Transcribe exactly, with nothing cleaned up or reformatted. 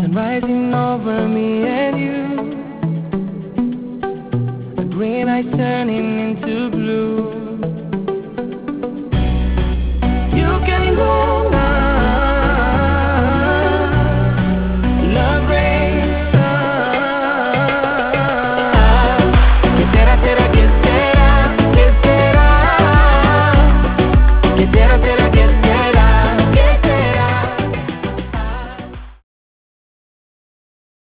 rising over me and you. The green eyes turning into blue.